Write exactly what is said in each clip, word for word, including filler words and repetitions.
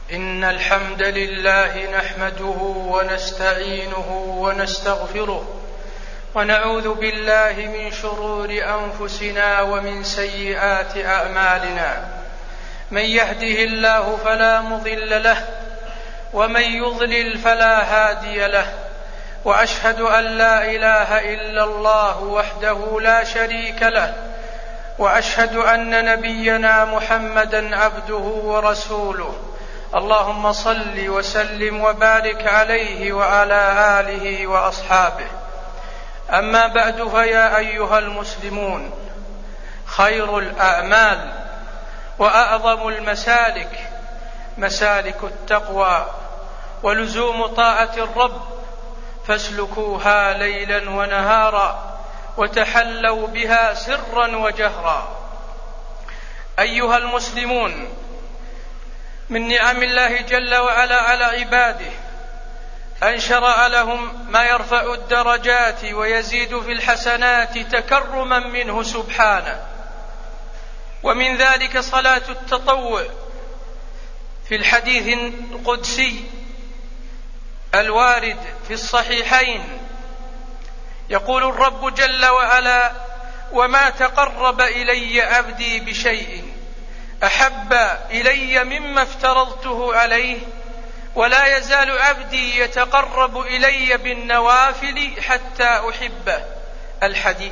إن الحمد لله نحمده ونستعينه ونستغفره ونعوذ بالله من شرور أنفسنا ومن سيئات أعمالنا. من يهده الله فلا مضل له ومن يضلل فلا هادي له، وأشهد أن لا إله إلا الله وحده لا شريك له، وأشهد أن نبينا محمدا عبده ورسوله. اللهم صل وسلم وبارك عليه وعلى آله وأصحابه. أما بعد، فيا أيها المسلمون، خير الأعمال وأعظم المسالك مسالك التقوى ولزوم طاعة الرب، فاسلكوها ليلا ونهارا وتحلوا بها سرا وجهرا. أيها المسلمون، من نعم الله جل وعلا على عباده أن شرع لهم ما يرفع الدرجات ويزيد في الحسنات تكرما منه سبحانه، ومن ذلك صلاة التطوع. في الحديث القدسي الوارد في الصحيحين يقول الرب جل وعلا: وما تقرب إلي عبدي بشيء أحب إلي مما افترضته عليه، ولا يزال عبدي يتقرب إلي بالنوافل حتى أحبه. الحديث.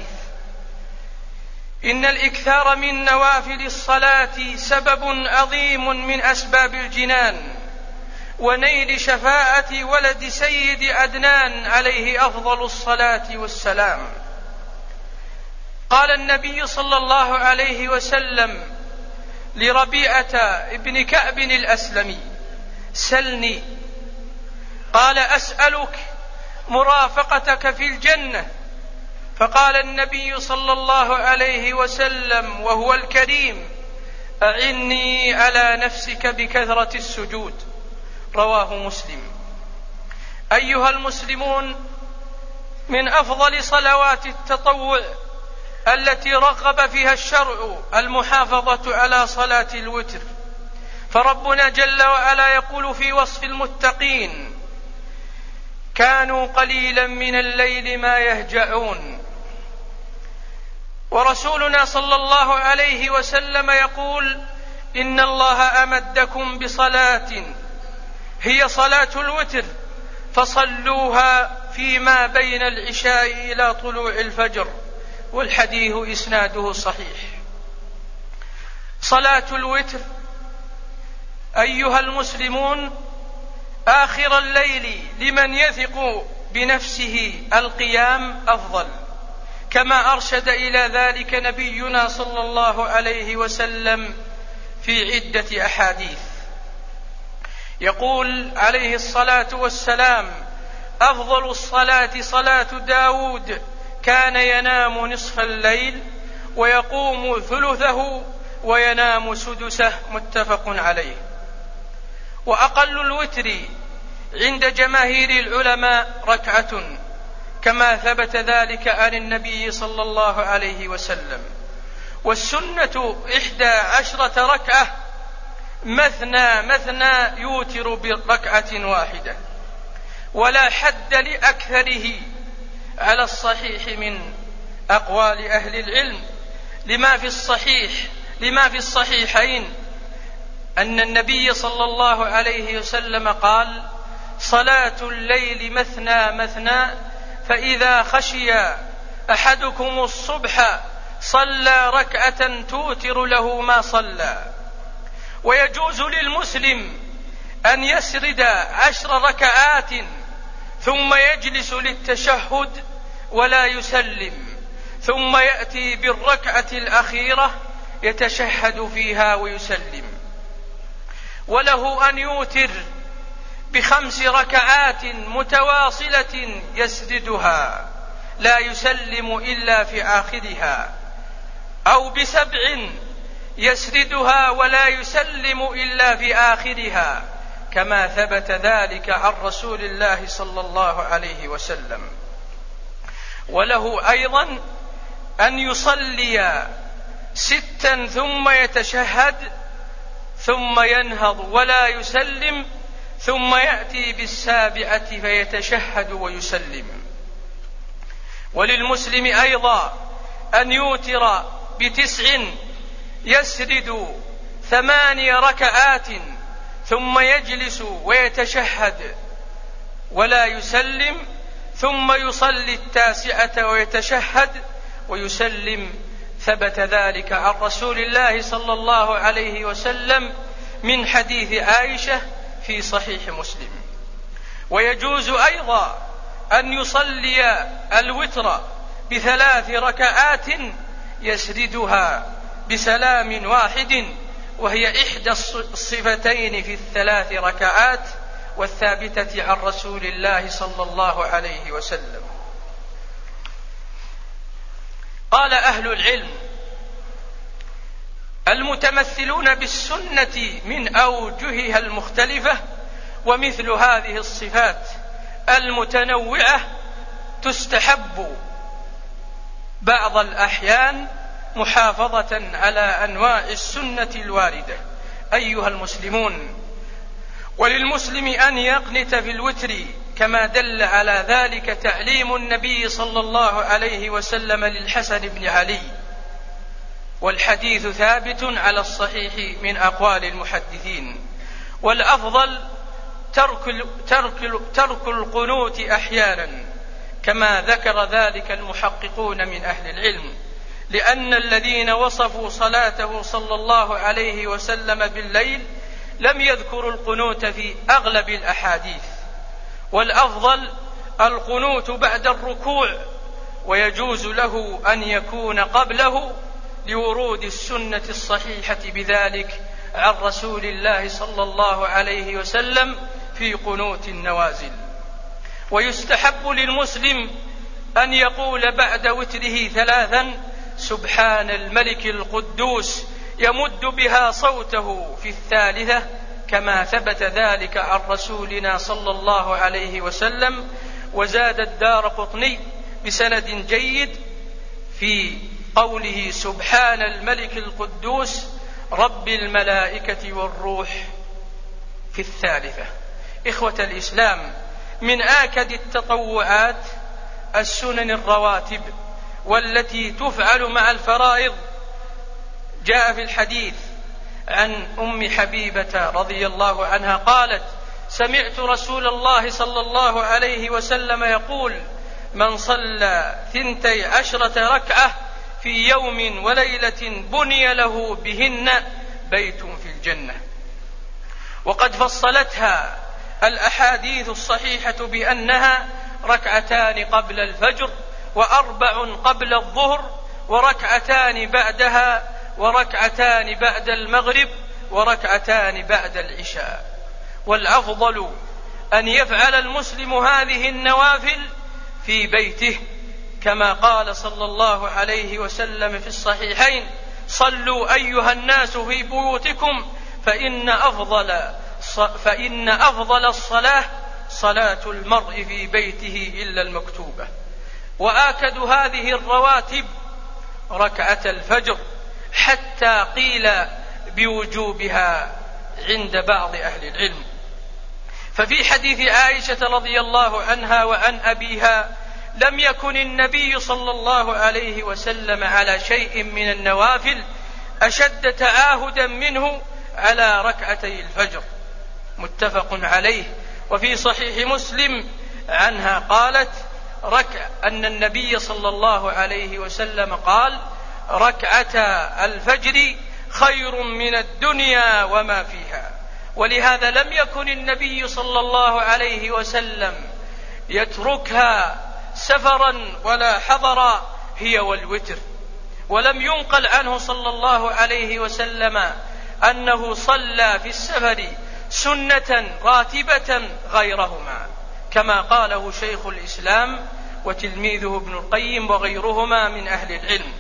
إن الإكثار من نوافل الصلاة سبب عظيم من أسباب الجنان ونيل شفاعة ولد سيد عدنان عليه أفضل الصلاة والسلام. قال النبي صلى الله عليه وسلم لربيعة ابن كعب الأسلمي: سلني. قال: أسألك مرافقتك في الجنة. فقال النبي صلى الله عليه وسلم وهو الكريم: أعني على نفسك بكثرة السجود. رواه مسلم. أيها المسلمون، من أفضل صلوات التطوع التي رغب فيها الشرع المحافظة على صلاة الوتر، فربنا جل وعلا يقول في وصف المتقين: كانوا قليلا من الليل ما يهجعون. ورسولنا صلى الله عليه وسلم يقول: إن الله أمدكم بصلاة هي صلاة الوتر فصلوها فيما بين العشاء إلى طلوع الفجر. والحديث إسناده صحيح. صلاة الوتر أيها المسلمون آخر الليل لمن يثق بنفسه القيام أفضل، كما أرشد إلى ذلك نبينا صلى الله عليه وسلم في عدة أحاديث. يقول عليه الصلاة والسلام: أفضل الصلاة صلاة داود، كان ينام نصف الليل ويقوم ثلثه وينام سدسه. متفق عليه. وأقل الوتر عند جماهير العلماء ركعة، كما ثبت ذلك عن النبي صلى الله عليه وسلم. والسنة إحدى عشرة ركعة، مثنى مثنى يوتر بركعة واحدة، ولا حد لأكثره على الصحيح من أقوال أهل العلم، لما في الصحيح لما في الصحيحين أن النبي صلى الله عليه وسلم قال: صلاة الليل مثنى مثنى، فإذا خشي أحدكم الصبح صلى ركعة توتر له ما صلى. ويجوز للمسلم أن يسرد عشر ركعات ثم يجلس للتشهد ولا يسلم، ثم يأتي بالركعة الأخيرة يتشهد فيها ويسلم. وله أن يوتر بخمس ركعات متواصلة يسردها لا يسلم إلا في آخرها، أو بسبع يسردها ولا يسلم إلا في آخرها، كما ثبت ذلك عن رسول الله صلى الله عليه وسلم. وله أيضا أن يصلي ستا ثم يتشهد ثم ينهض ولا يسلم، ثم يأتي بالسابعة فيتشهد ويسلم. وللمسلم أيضا أن يوتر بتسع يسرد ثماني ركعات ثم يجلس ويتشهد ولا يسلم، ثم يصلي التاسعة ويتشهد ويسلم. ثبت ذلك عن رسول الله صلى الله عليه وسلم من حديث عائشة في صحيح مسلم. ويجوز أيضا أن يصلي الوتر بثلاث ركعات يسردها بسلام واحد، وهي إحدى الصفتين في الثلاث ركعات والثابتة عن رسول الله صلى الله عليه وسلم. قال أهل العلم المتمثلون بالسنة من أوجهها المختلفة، ومثل هذه الصفات المتنوعة تستحب بعض الأحيان محافظة على أنواع السنة الواردة. أيها المسلمون، وللمسلم أن يقنت في الوتر كما دل على ذلك تعليم النبي صلى الله عليه وسلم للحسن بن علي، والحديث ثابت على الصحيح من أقوال المحدثين. والأفضل ترك, ترك, ترك القنوت أحيانا كما ذكر ذلك المحققون من أهل العلم، لأن الذين وصفوا صلاته صلى الله عليه وسلم بالليل لم يذكروا القنوت في أغلب الأحاديث. والأفضل القنوت بعد الركوع، ويجوز له أن يكون قبله لورود السنة الصحيحة بذلك عن رسول الله صلى الله عليه وسلم في قنوت النوازل. ويستحب للمسلم أن يقول بعد وتره ثلاثا سبحان الملك القدوس، يمد بها صوته في الثالثة كما ثبت ذلك عن رسولنا صلى الله عليه وسلم. وزاد الدارقطني بسند جيد في قوله سبحان الملك القدوس رب الملائكة والروح في الثالثة. إخوة الإسلام، من آكد التطوعات السنن الرواتب والتي تفعل مع الفرائض. جاء في الحديث عن أم حبيبة رضي الله عنها قالت سمعت رسول الله صلى الله عليه وسلم يقول من صلى ثنتي عشرة ركعة في يوم وليلة بني له بهن بيت في الجنة. وقد فصلتها الأحاديث الصحيحة بأنها ركعتان قبل الفجر، وأربع قبل الظهر، وركعتان بعدها، وركعتان بعد المغرب، وركعتان بعد العشاء. والأفضل أن يفعل المسلم هذه النوافل في بيته كما قال صلى الله عليه وسلم في الصحيحين صلوا أيها الناس في بيوتكم فإن أفضل, فإن أفضل الصلاة صلاة المرء في بيته إلا المكتوبة. وآكد هذه الرواتب ركعة الفجر حتى قيل بوجوبها عند بعض أهل العلم. ففي حديث عائشة رضي الله عنها وعن أبيها لم يكن النبي صلى الله عليه وسلم على شيء من النوافل أشد تعاهدا منه على ركعتي الفجر، متفق عليه. وفي صحيح مسلم عنها قالت ركع أن النبي صلى الله عليه وسلم قال ركعتا الفجر خير من الدنيا وما فيها. ولهذا لم يكن النبي صلى الله عليه وسلم يتركها سفرا ولا حضرا هي والوتر. ولم ينقل عنه صلى الله عليه وسلم أنه صلى في السفر سنة راتبة غيرهما كما قاله شيخ الإسلام وتلميذه ابن القيم وغيرهما من أهل العلم.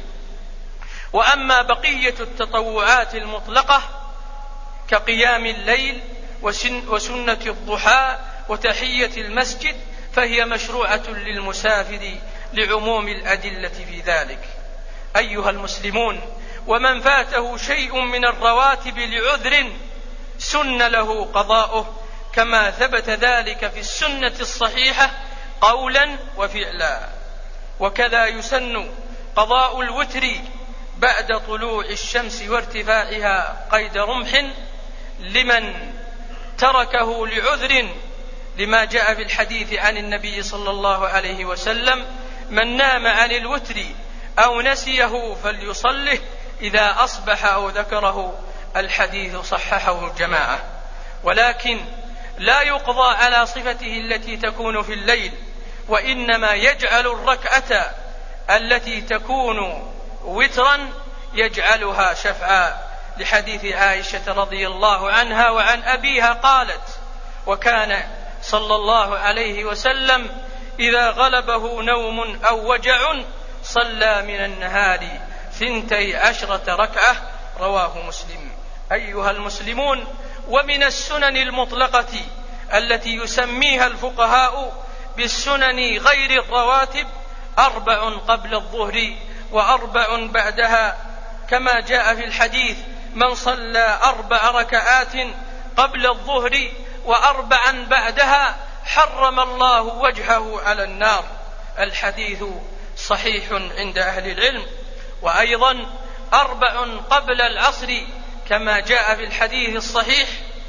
وأما بقية التطوعات المطلقة كقيام الليل وسنة الضحى وتحية المسجد فهي مشروعة للمسافر لعموم الأدلة في ذلك. أيها المسلمون، ومن فاته شيء من الرواتب لعذر سن له قضاؤه كما ثبت ذلك في السنة الصحيحة قولا وفعلا. وكذا يسن قضاء الوتر بعد طلوع الشمس وارتفاعها قيد رمح لمن تركه لعذر، لما جاء في الحديث عن النبي صلى الله عليه وسلم: من نام عن الوتر أو نسيه فليصله إذا أصبح أو ذكره. الحديث صححه الجماعة. ولكن لا يقضى على صفته التي تكون في الليل، وإنما يجعل الركعة التي تكون وترا يجعلها شفعا، لحديث عائشة رضي الله عنها وعن أبيها قالت: وكان صلى الله عليه وسلم إذا غلبه نوم أو وجع صلى من النهار ثنتي عشرة ركعة. رواه مسلم. أيها المسلمون، ومن السنن المطلقة التي يسميها الفقهاء بالسنن غير الرواتب أربع قبل الظهر وأربع بعدها، كما جاء في الحديث: من صلى أربع ركعات قبل الظهر وأربعا بعدها حرم الله وجهه على النار. الحديث صحيح عند أهل العلم. وأيضا أربع قبل العصر، كما جاء في الحديث الصحيح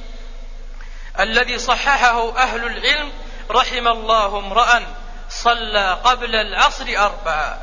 الذي صححه أهل العلم: رحم الله امرأ صلى قبل العصر أربعا.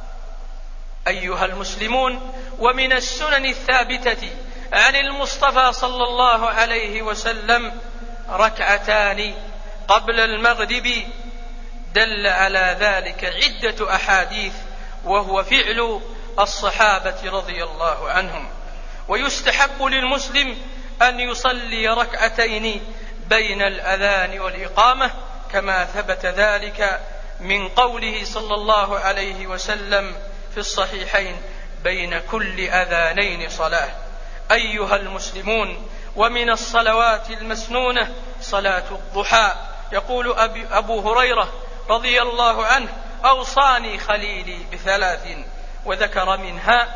أيها المسلمون، ومن السنن الثابتة عن المصطفى صلى الله عليه وسلم ركعتان قبل المغرب، دل على ذلك عدة أحاديث، وهو فعل الصحابة رضي الله عنهم. ويستحب للمسلم أن يصلي ركعتين بين الأذان والإقامة، كما ثبت ذلك من قوله صلى الله عليه وسلم في الصحيحين: بين كل أذانين صلاة. أيها المسلمون، ومن الصلوات المسنونة صلاة الضحى. يقول أبو هريرة رضي الله عنه: أوصاني خليلي بثلاث، وذكر منها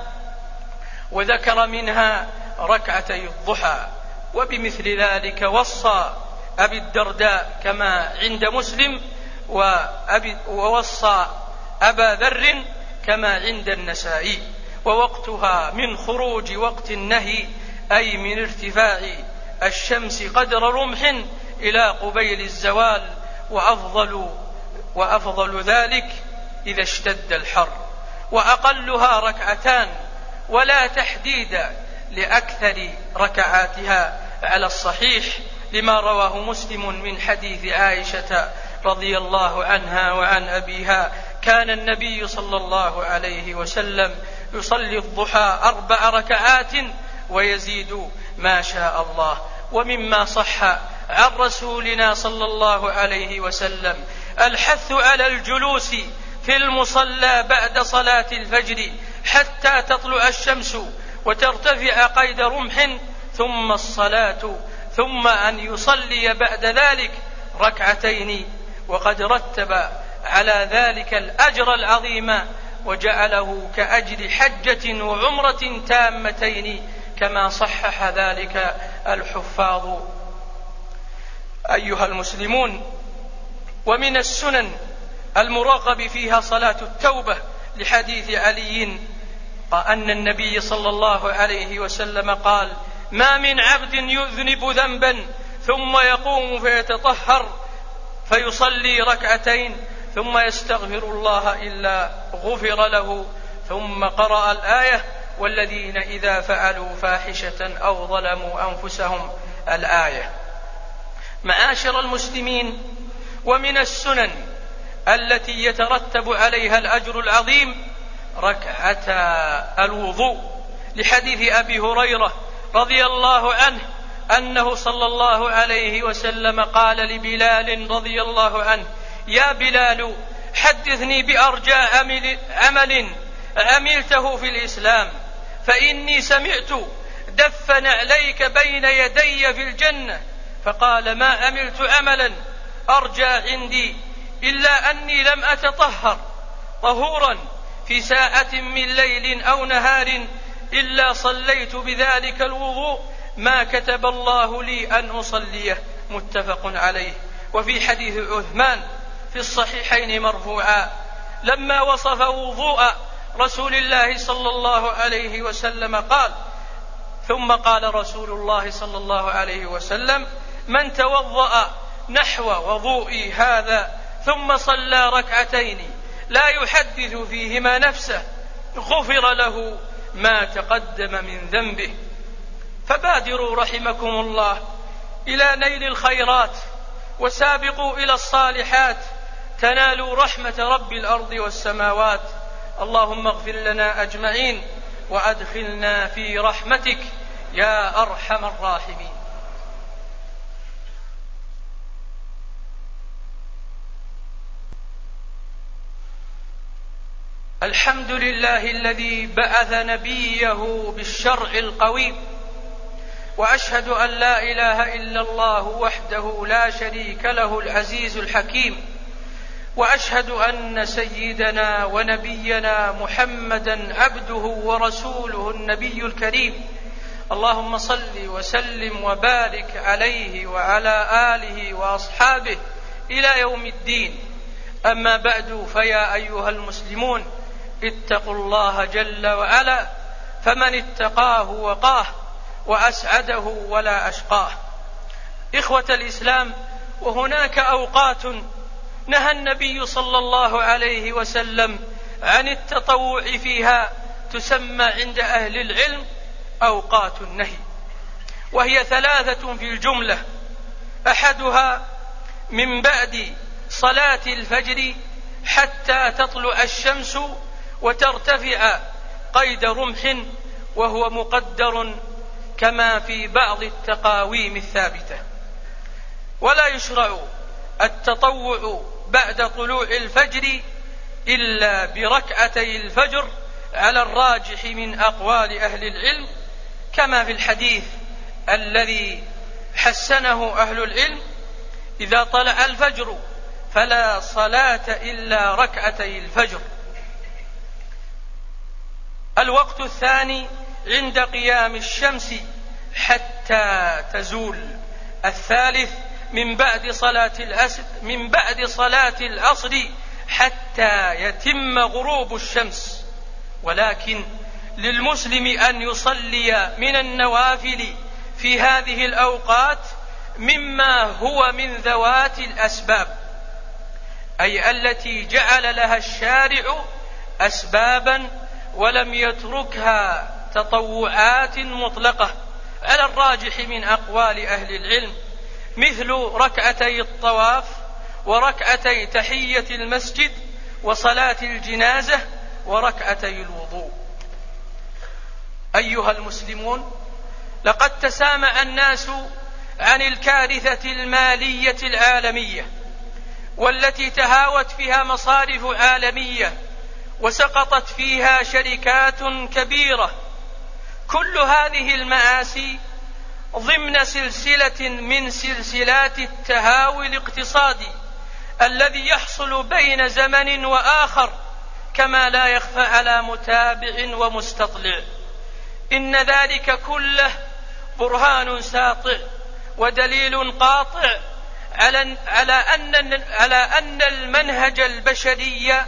وذكر منها ركعتي الضحى. وبمثل ذلك وصى أبي الدرداء كما عند مسلم، ووصى أبا ذر كما عند النسائي. ووقتها من خروج وقت النهي، أي من ارتفاع الشمس قدر رمح إلى قبيل الزوال، وأفضل, وأفضل ذلك إذا اشتد الحر. وأقلها ركعتان، ولا تحديد لأكثر ركعاتها على الصحيح، لما رواه مسلم من حديث عائشة رضي الله عنها وعن أبيها: كان النبي صلى الله عليه وسلم يصلي الضحى أربع ركعات ويزيد ما شاء الله. ومما صح عن رسولنا صلى الله عليه وسلم الحث على الجلوس في المصلى بعد صلاة الفجر حتى تطلع الشمس وترتفع قيد رمح، ثم الصلاة، ثم أن يصلي بعد ذلك ركعتين، وقد رتب على ذلك الأجر العظيم وجعله كأجر حجة وعمرة تامتين، كما صحح ذلك الحفاظ. أيها المسلمون، ومن السنن المراقب فيها صلاة التوبة، لحديث علي أن النبي صلى الله عليه وسلم قال: ما من عبد يذنب ذنبا ثم يقوم فيتطهر فيصلي ركعتين ثم يستغفر الله إلا غفر له. ثم قرأ الآية: والذين إذا فعلوا فاحشة أو ظلموا أنفسهم، الآية. معاشر المسلمين، ومن السنن التي يترتب عليها الأجر العظيم ركعتا الوضوء، لحديث أبي هريرة رضي الله عنه أنه صلى الله عليه وسلم قال لبلال رضي الله عنه: يا بلال، حدثني بأرجى عمل, عمل عملته في الإسلام، فإني سمعت دف نعليك بين يدي في الجنة. فقال: ما عملت عملا أرجى عندي إلا أني لم أتطهر طهورا في ساعة من ليل أو نهار إلا صليت بذلك الوضوء ما كتب الله لي أن أصليه، متفق عليه. وفي حديث عثمان في الصحيحين مرفوعا لما وصف وضوء رسول الله صلى الله عليه وسلم قال: ثم قال رسول الله صلى الله عليه وسلم: من توضأ نحو وضوئي هذا ثم صلى ركعتين لا يحدث فيهما نفسه غفر له ما تقدم من ذنبه. فبادروا رحمكم الله إلى نيل الخيرات وسابقوا إلى الصالحات تنالوا رحمة رب الأرض والسماوات. اللهم اغفر لنا أجمعين وأدخلنا في رحمتك يا أرحم الراحمين. الحمد لله الذي بعث نبيه بالشرع القويم، وأشهد أن لا إله إلا الله وحده لا شريك له العزيز الحكيم، وأشهد أن سيدنا ونبينا محمدا عبده ورسوله النبي الكريم. اللهم صل وسلم وبارك عليه وعلى آله وأصحابه إلى يوم الدين. أما بعد، فيا أيها المسلمون اتقوا الله جل وعلا، فمن اتقاه وقاه وأسعده ولا أشقاه. إخوة الإسلام، وهناك أوقات نهى النبي صلى الله عليه وسلم عن التطوع فيها تسمى عند أهل العلم أوقات النهي، وهي ثلاثة في الجملة: أحدها من بعد صلاة الفجر حتى تطلع الشمس وترتفع قيد رمح، وهو مقدر كما في بعض التقاويم الثابتة. ولا يشرع التطوع بعد طلوع الفجر إلا بركعتي الفجر على الراجح من أقوال أهل العلم، كما في الحديث الذي حسنه أهل العلم: إذا طلع الفجر فلا صلاة إلا ركعتي الفجر. الوقت الثاني عند قيام الشمس حتى تزول. الثالث من بعد صلاة العصر من بعد صلاة العصر حتى يتم غروب الشمس. ولكن للمسلم أن يصلي من النوافل في هذه الأوقات مما هو من ذوات الأسباب، أي التي جعل لها الشارع أسبابا ولم يتركها تطوعات مطلقة على الراجح من أقوال أهل العلم، مثل ركعتي الطواف وركعتي تحية المسجد وصلاة الجنازة وركعتي الوضوء. أيها المسلمون، لقد تسامع الناس عن الكارثة المالية العالمية والتي تهاوت فيها مصارف عالمية وسقطت فيها شركات كبيرة. كل هذه المآسي ضمن سلسلة من سلسلات التهاوي الاقتصادي الذي يحصل بين زمن وآخر كما لا يخفى على متابع ومستطلع. إن ذلك كله برهان ساطع ودليل قاطع على على أن على أن المنهج البشري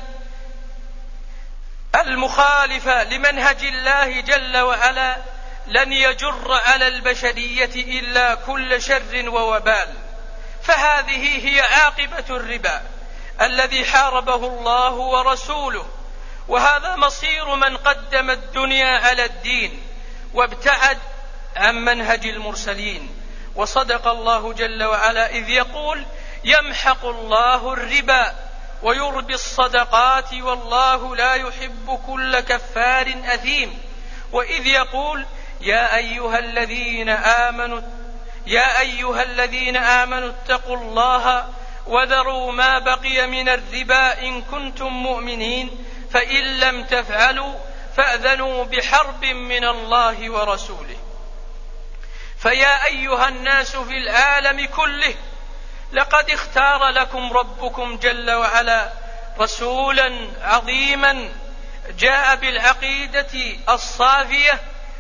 المخالف لمنهج الله جل وعلا لن يجر على البشرية إلا كل شر ووبال. فهذه هي عاقبة الربا الذي حاربه الله ورسوله، وهذا مصير من قدم الدنيا على الدين وابتعد عن منهج المرسلين. وصدق الله جل وعلا إذ يقول: يمحق الله الربا ويربي الصدقات والله لا يحب كل كفار أثيم. وإذ يقول: يا أيها الذين آمنوا يا أيها الذين آمنوا اتقوا الله وذروا ما بقي من الربا إن كنتم مؤمنين فإن لم تفعلوا فأذنوا بحرب من الله ورسوله. فيا أيها الناس في العالم كله، لقد اختار لكم ربكم جل وعلا رسولا عظيما جاء بالعقيدة الصافية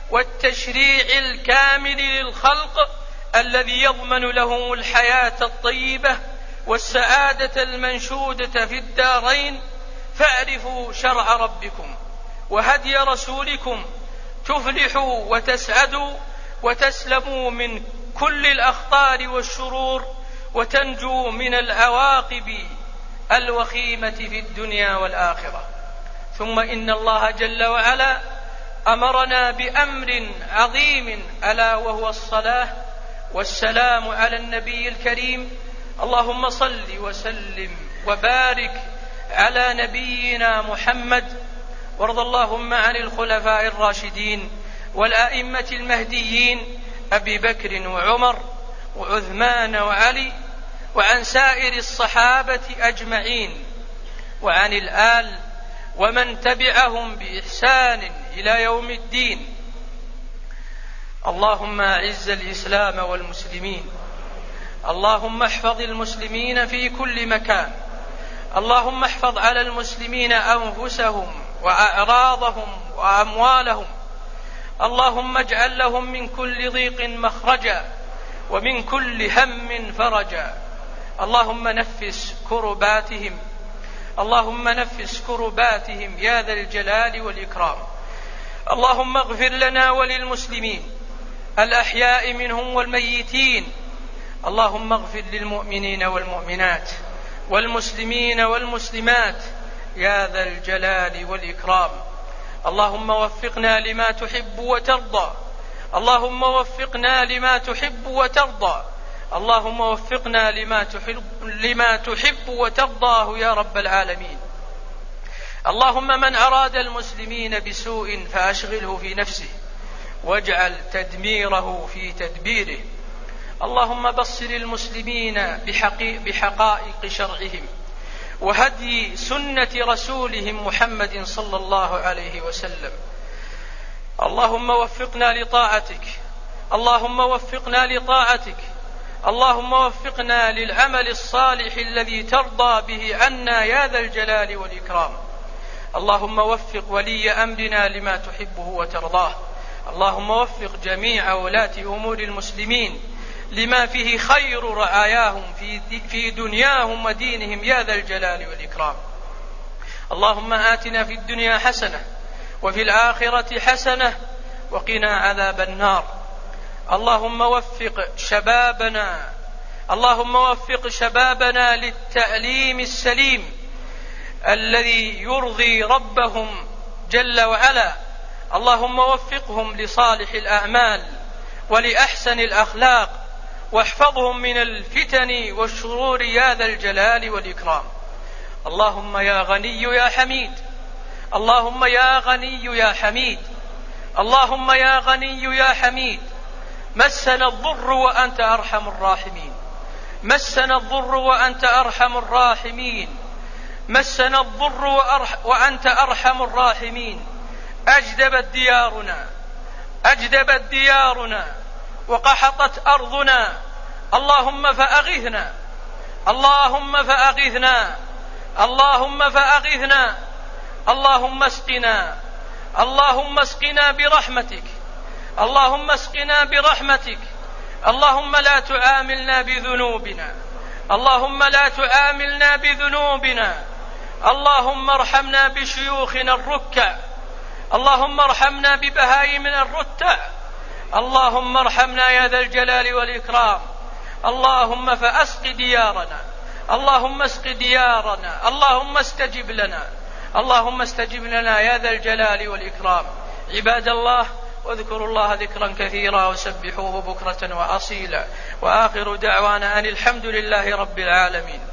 والتشريع الكامل للخلق الذي يضمن لهم الحياة الطيبة والسعادة المنشودة في الدارين. فاعرفوا شرع ربكم وهدي رسولكم تفلحوا وتسعدوا وتسلموا من كل الأخطار والشرور وتنجوا من العواقب الوخيمة في الدنيا والآخرة. ثم إن الله جل وعلا أمرنا بأمر عظيم ألا وهو الصلاة والسلام على النبي الكريم. اللهم صل وسلم وبارك على نبينا محمد، وارض اللهم عن الخلفاء الراشدين والأئمة المهديين أبي بكر وعمر وعثمان وعلي، وعن سائر الصحابة أجمعين، وعن الآل ومن تبعهم بإحسان إلى يوم الدين. اللهم أعز الإسلام والمسلمين، اللهم احفظ المسلمين في كل مكان، اللهم احفظ على المسلمين أنفسهم وأعراضهم وأموالهم، اللهم اجعل لهم من كل ضيق مخرجا ومن كل هم فرجا. اللهم نفس كرباتهم، اللهم نفس كرباتهم يا ذا الجلال والإكرام. اللهم اغفر لنا وللمسلمين الأحياء منهم والميتين، اللهم اغفر للمؤمنين والمؤمنات والمسلمين والمسلمات يا ذا الجلال والإكرام. اللهم وفقنا لما تحب وترضى، اللهم وفقنا لما تحب وترضى، اللهم وفقنا لما تحب, لما تحب وترضاه يا رب العالمين. اللهم من أراد المسلمين بسوء فأشغله في نفسه واجعل تدميره في تدبيره. اللهم بصر المسلمين بحقائق شرعهم وهدي سنة رسولهم محمد صلى الله عليه وسلم. اللهم وفقنا لطاعتك، اللهم وفقنا لطاعتك، اللهم وفقنا للعمل الصالح الذي ترضى به عنا يا ذا الجلال والإكرام. اللهم وفق ولي أمرنا لما تحبه وترضاه، اللهم وفق جميع ولاة أمور المسلمين لما فيه خير رعاياهم في دنياهم ودينهم يا ذا الجلال والإكرام. اللهم آتنا في الدنيا حسنة وفي الآخرة حسنة وقنا عذاب النار. اللهم وفق شبابنا، اللهم وفق شبابنا للتعليم السليم الذي يرضي ربهم جل وعلا. اللهم وفقهم لصالح الأعمال ولأحسن الأخلاق، واحفظهم من الفتن والشرور يا ذا الجلال والإكرام. اللهم يا غني يا حميد، اللهم يا غني يا حميد، اللهم يا غني يا حميد، مسنا الضر وأنت أرحم الراحمين، مسنا الضر وأنت أرحم الراحمين، مسنا الضر وأنت أرحم الراحمين. أجدبت ديارنا، أجدبت ديارنا وقحطت أرضنا، اللهم فأغثنا، اللهم فأغثنا، اللهم فأغثنا، اللهم اسقنا، اللهم اسقنا برحمتك، اللهم اسقنا برحمتك. اللهم لا تعاملنا بذنوبنا، اللهم لا تعاملنا بذنوبنا، اللهم ارحمنا بشيوخنا الركع، اللهم ارحمنا ببهائمنا الرتع، اللهم ارحمنا يا ذا الجلال والإكرام. اللهم فأسق ديارنا، اللهم اسق ديارنا، اللهم استجب لنا، اللهم استجب لنا يا ذا الجلال والإكرام. عباد الله، واذكروا الله ذكرا كثيرا وسبحوه بكرة وأصيلا، وآخر دعوانا أن الحمد لله رب العالمين.